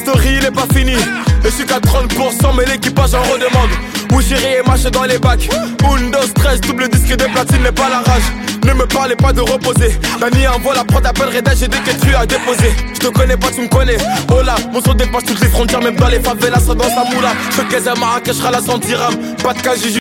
story il est pas fini. Et je suis qu'à 30% mais l'équipage en redemande. Où j'irai et marche dans les bacs. Windows 13, double disque de platine n'est pas la rage. Ne me parlez pas de reposer. Dani envoie la prod, appellerai d'âge dès que tu as déposé. Je te connais pas, tu me connais. Oh là, mon son dépasse toutes les frontières, même dans les favelas, ça danse la moula. Je fais 15 à Marrakech, je serai la 100 dirhams. Pas de cas,